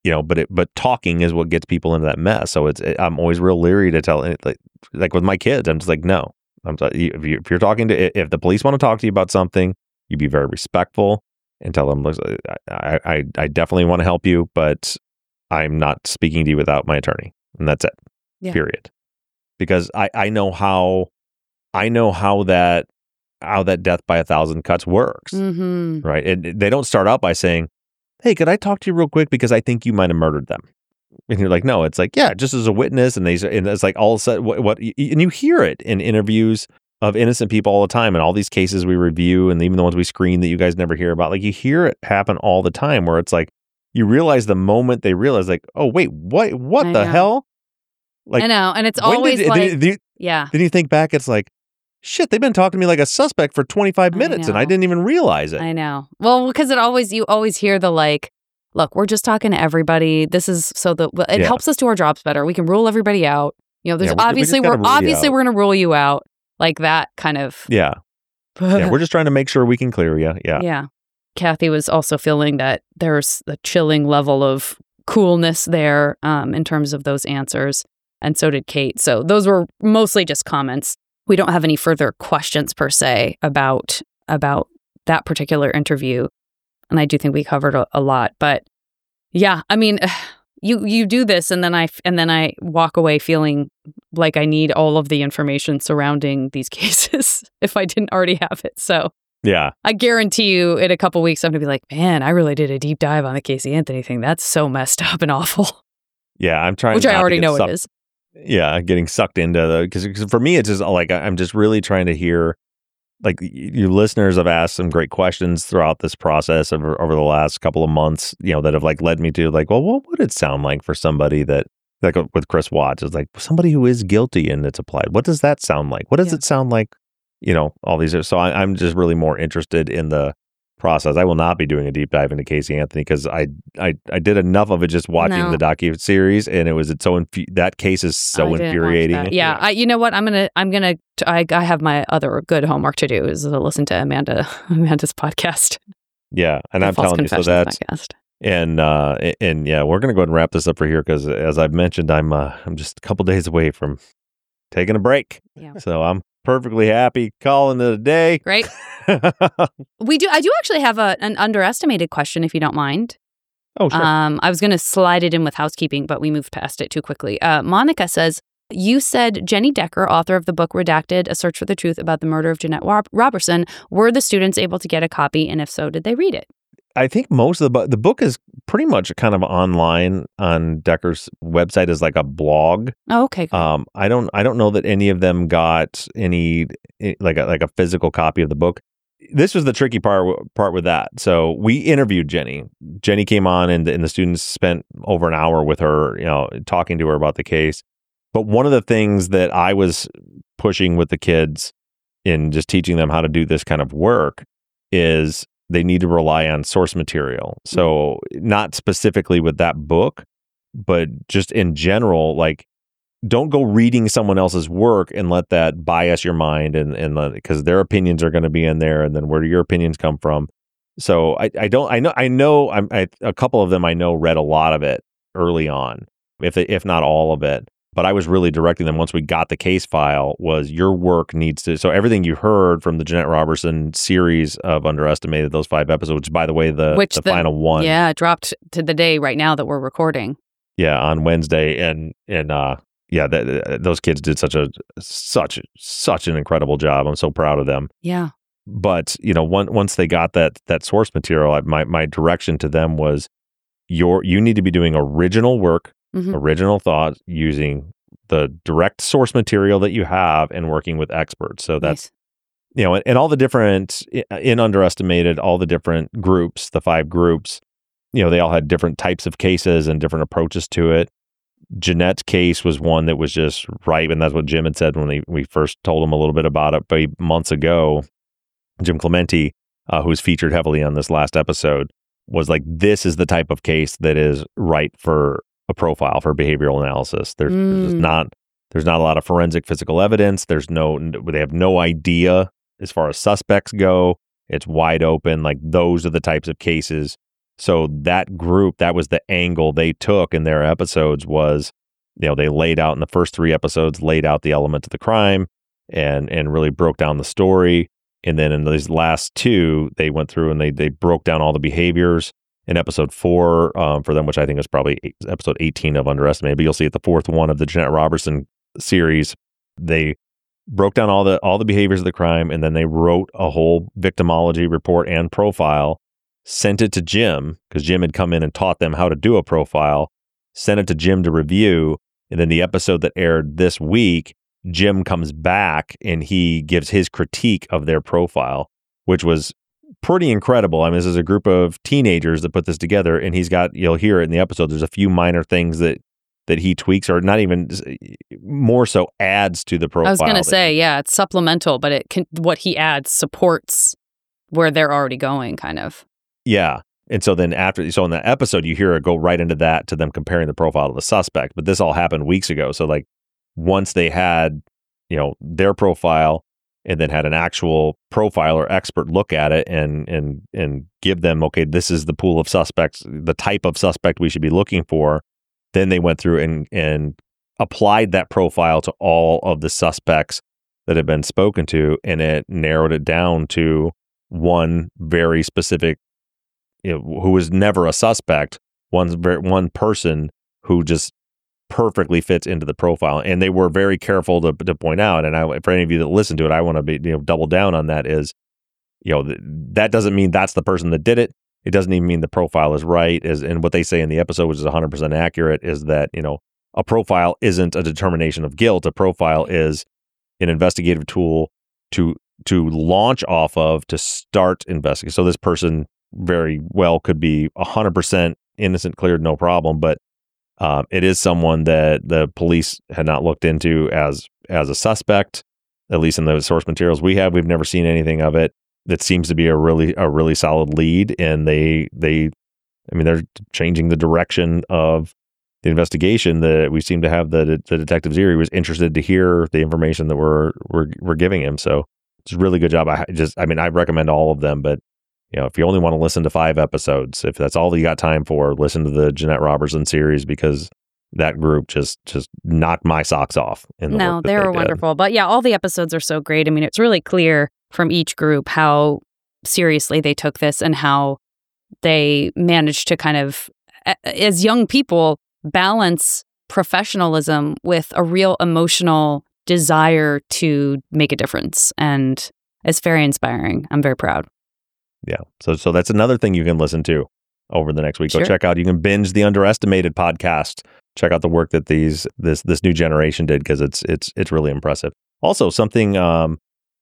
you know, but it, but talking is what gets people into that mess. So it's, it, I'm always real leery to tell, like, like with my kids, I'm just like, no, I'm sorry. If, you, if you're talking to, if the police want to talk to you about something, you be very respectful and tell them, I, I, I definitely want to help you, but I'm not speaking to you without my attorney. And that's it, yeah. Period. Because I, I know how, I know how that, how that death by a thousand cuts works, mm-hmm. right? And they don't start out by saying, hey, could I talk to you real quick because I think you might have murdered them? And you're like, no, it's like, yeah, just as a witness. And they, and it's like all of a sudden, what, what, and you hear it in interviews of innocent people all the time, and all these cases we review, and even the ones we screen that you guys never hear about. Like, you hear it happen all the time, where it's like you realize the moment they realize, like, oh wait, what, what I the know. hell? Like, I know, and it's always did, like, did, did, yeah. Then you think back, it's like, shit, they've been talking to me like a suspect for twenty-five minutes, and I didn't even realize it. I know. Well, because it always, you always hear the like, look, we're just talking to everybody. This is so that it Yeah. helps us do our jobs better. We can rule everybody out. You know, there's Yeah, we- we obviously just gotta we're rule you obviously out. we're going to rule you out, like that kind of. Yeah, yeah, we're just trying to make sure we can clear you. Yeah, Yeah. Kathy was also feeling that there's a chilling level of coolness there um, in terms of those answers. And so did Kate. So those were mostly just comments. We don't have any further questions per se about about that particular interview. And I do think we covered a, a lot. But yeah, I mean, you you do this and then I and then I walk away feeling like I need all of the information surrounding these cases if I didn't already have it. So yeah. I guarantee you in a couple weeks, I'm going to be like, man, I really did a deep dive on the Casey Anthony thing. That's so messed up and awful. Yeah, I'm trying. Which not I to already get know sucked, it is. Yeah, getting sucked into the because for me it's just like I'm just really trying to hear. Like, you listeners have asked some great questions throughout this process over over the last couple of months. You know, that have like led me to like, well, what would it sound like for somebody that like with Chris Watts is like somebody who is guilty and it's applied. What does that sound like? What does Yeah. it sound like? You know, all these. Are, so I, I'm just really more interested in the process. I will not be doing a deep dive into Casey Anthony because I, I I did enough of it just watching No. the docu series, and it was it's so infu- that case is so I didn't watch infuriating. that. Yeah, I, you know what? I'm gonna, I'm gonna, I, I have my other good homework to do is to listen to Amanda, Amanda's podcast. yeah, and The I'm False telling you, so Confessions that's podcast. and uh and, and yeah, we're gonna go ahead and wrap this up for here because as I've mentioned, I'm uh, I'm just a couple days away from taking a break, Yeah. so I'm perfectly happy calling it a day. Great. We do. I do actually have a, an underestimated question, if you don't mind. Oh, sure. Um, I was going to slide it in with housekeeping, but we moved past it too quickly. Uh, Monica says, you said Jenny Decker, author of the book Redacted, A Search for the Truth About the Murder of Jeanette Rob- Robertson, were the students able to get a copy? And if so, did they read it? I think most of the bu- the book is pretty much kind of online on Decker's website as like a blog. Oh, okay. Good. Um, I don't I don't know that any of them got any eh, like a, like a physical copy of the book. This was the tricky part part with that. So we interviewed Jenny. Jenny came on, and the, and the students spent over an hour with her, you know, talking to her about the case. But one of the things that I was pushing with the kids in just teaching them how to do this kind of work is they need to rely on source material. So not specifically with that book, but just in general, like, don't go reading someone else's work and let that bias your mind, and and because their opinions are going to be in there, and then where do your opinions come from? So I, I don't I know I know I'm I, a couple of them I know read a lot of it early on, if they, if not all of it. But I was really directing them once we got the case file was your work needs to. So everything you heard from the Jeanette Robertson series of Underestimated, those five episodes, which by the way, the, Which the, the- final one, Yeah, it dropped to the day right now that we're recording. yeah, on Wednesday, and and uh, yeah, th- th- those kids did such a such such an incredible job. I'm so proud of them. Yeah. But you know, one, once they got that that source material, I, my my direction to them was, your you need to be doing original work, Mhm. original thoughts, using the direct source material that you have and working with experts. So that's Nice. you know, and, and all the different in Underestimated, all the different groups, the five groups, you know, they all had different types of cases and different approaches to it. Jeanette's case was one that was just right, and that's what Jim had said when we, we first told him a little bit about it, but months ago. Jim Clementi, uh, who's featured heavily on this last episode, was like, this is the type of case that is right for a profile for behavioral analysis. There's, there's just Mm. not there's not a lot of forensic physical evidence. There's no they have no idea as far as suspects go. It's wide open. Like, those are the types of cases So that group, that was the angle they took in their episodes was, you know, they laid out in the first three episodes, laid out the element of the crime and and really broke down the story. And then in these last two, they went through and they they broke down all the behaviors. In episode four, um, for them, which I think is probably eight, episode eighteen of Underestimated, but you'll see at the fourth one of the Jeanette Robertson series, they broke down all the all the behaviors of the crime, and then they wrote a whole victimology report and profile, sent it to Jim, because Jim had come in and taught them how to do a profile, sent it to Jim to review, and then the episode that aired this week, Jim comes back and he gives his critique of their profile, which was pretty incredible. I mean, this is a group of teenagers that put this together, and he's got, you'll hear it in the episode, there's a few minor things that that he tweaks, or not even, more so adds to the profile. I was going to say, yeah, it's supplemental, but it can, what he adds supports where they're already going, kind of. Yeah. And so then after, so in that episode, you hear it go right into that, to them comparing the profile to the suspect. But this all happened weeks ago. So like once they had, you know, their profile, and then had an actual profiler expert look at it and and and give them, okay, this is the pool of suspects, the type of suspect we should be looking for. Then they went through and and applied that profile to all of the suspects that have been spoken to, and it narrowed it down to one very specific, you know, who was never a suspect, one one person who just perfectly fits into the profile. And they were very careful to to point out, and I, for any of you that listen to it, I want to be, you know, double down on that is, you know, th- that doesn't mean that's the person that did it. It doesn't even mean the profile is right. Is and what they say in the episode, which is one hundred percent accurate, is that, you know, a profile isn't a determination of guilt. A profile is an investigative tool to to launch off of to start investigating. So this person very well could be one hundred percent innocent, cleared, no problem, but Um, it is someone that the police had not looked into as as a suspect, at least in the source materials we have. We've never seen anything of it. That seems to be a really a really solid lead, and they they, I mean, they're changing the direction of the investigation. That we seem to have the the detective Zeri was interested to hear the information that we're we're we're giving him. So it's a really good job. I just, I mean, I recommend all of them, but you know, if you only want to listen to five episodes, if that's all you got time for, listen to the Jeanette Robertson series, because that group just just knocked my socks off. In the no, they were they wonderful. But yeah, all the episodes are so great. I mean, it's really clear from each group how seriously they took this and how they managed to kind of, as young people, balance professionalism with a real emotional desire to make a difference. And it's very inspiring. I'm very proud. Yeah. So so that's another thing you can listen to over the next week. Go Sure. check out, you can binge the Underestimated podcast. Check out the work that these this this new generation did, because it's it's it's really impressive. Also, something um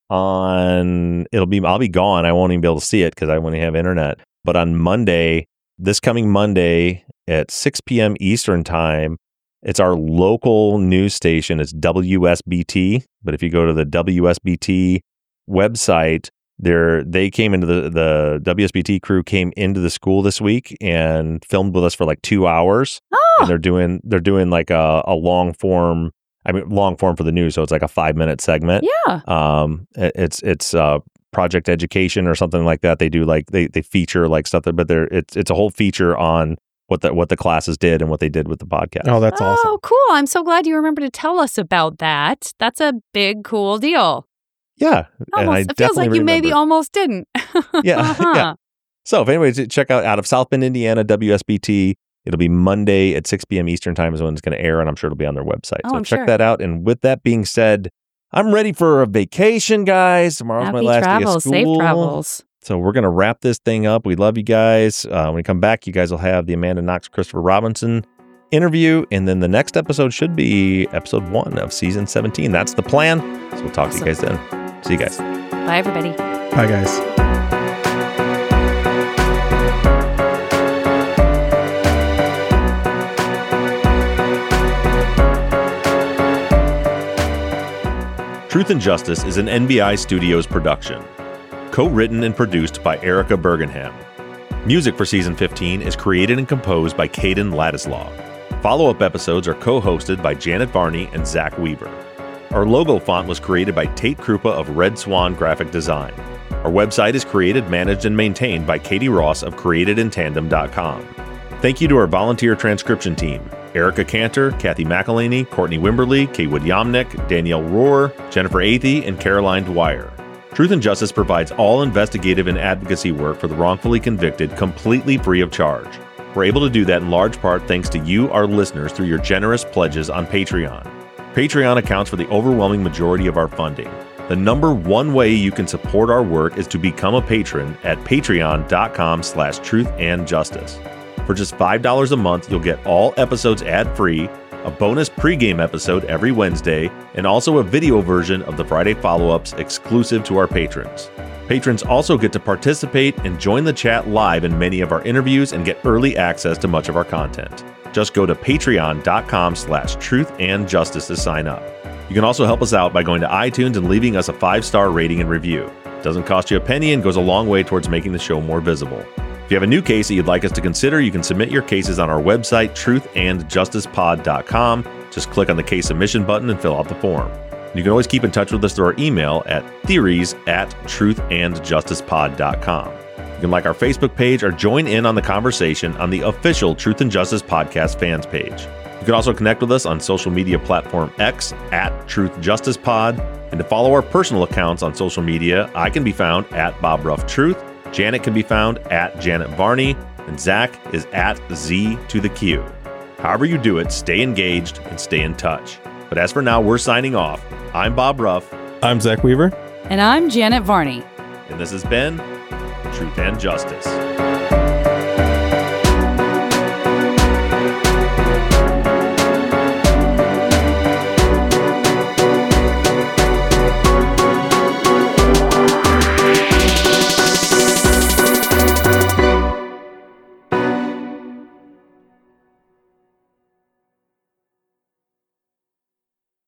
on it'll be I'll be gone. I won't even be able to see it because I won't have internet. But on Monday, this coming Monday at six p.m. Eastern time, it's our local news station. It's W S B T. But if you go to the W S B T website, They're, they came into the, the W S B T crew came into the school this week and filmed with us for like two hours. Oh. And they're doing, they're doing like a, a long form, I mean, long form for the news. So it's like a five minute segment. Yeah. Um, it, it's, it's, uh, Project Education or something like that. They do like, they, they feature like stuff that, but they're, it's, it's a whole feature on what the, what the classes did and what they did with the podcast. Oh, that's oh, awesome. Oh, cool. I'm so glad you remember to tell us about that. That's a big, cool deal. Yeah. and I Almost, it feels like you definitely maybe remember. almost didn't. Yeah, Uh-huh. yeah. So if anyways, check out out of South Bend, Indiana, W S B T. It'll be Monday at six p.m. Eastern time is when it's going to air, and I'm sure it'll be on their website. Oh, so I'm check sure. that out. And with that being said, I'm ready for a vacation, guys. Tomorrow's Happy my last day of travels, school. safe travels. So we're going to wrap this thing up. We love you guys. Uh, when we come back, you guys will have the Amanda Knox, Christopher Robinson interview. And then the next episode should be episode one of season seventeen. That's the plan. So we'll talk Awesome. to you guys then. See you guys. Bye, everybody. Bye, guys. Truth and Justice is an N B I Studios production. Co-written and produced by Erica Bergenham. Music for Season fifteen is created and composed by Caden Ladislaw. Follow-up episodes are co-hosted by Janet Varney and Zach Weaver. Our logo font was created by Tate Krupa of Red Swan Graphic Design. Our website is created, managed, and maintained by Katie Ross of created in tandem dot com. Thank you to our volunteer transcription team, Erica Cantor, Kathy McElhaney, Courtney Wimberly, Kaywood Yomnick, Danielle Rohr, Jennifer Athey, and Caroline Dwyer. Truth and Justice provides all investigative and advocacy work for the wrongfully convicted completely free of charge. We're able to do that in large part thanks to you, our listeners, through your generous pledges on Patreon. Patreon accounts for the overwhelming majority of our funding. The number one way you can support our work is to become a patron at patreon.com slash truth and justice. For just five dollars a month, you'll get all episodes ad-free, a bonus pregame episode every Wednesday, and also a video version of the Friday follow-ups exclusive to our patrons. Patrons also get to participate and join the chat live in many of our interviews and get early access to much of our content. Just go to patreon.com slash truth and justice to sign up. You can also help us out by going to iTunes and leaving us a five-star rating and review. It doesn't cost you a penny and goes a long way towards making the show more visible. If you have a new case that you'd like us to consider, you can submit your cases on our website, truth and justice pod dot com. Just click on the case submission button and fill out the form. You can always keep in touch with us through our email at theories at truth and justice pod dot com. You can like our Facebook page or join in on the conversation on the official Truth and Justice Podcast fans page. You can also connect with us on social media platform X at Truth Justice Pod. And to follow our personal accounts on social media, I can be found at Bob Ruff Truth, Janet can be found at Janet Varney, and Zach is at Z to the Q. However you do it, stay engaged and stay in touch. But as for now, we're signing off. I'm Bob Ruff. I'm Zach Weaver. And I'm Janet Varney. And this has been Truth and Justice.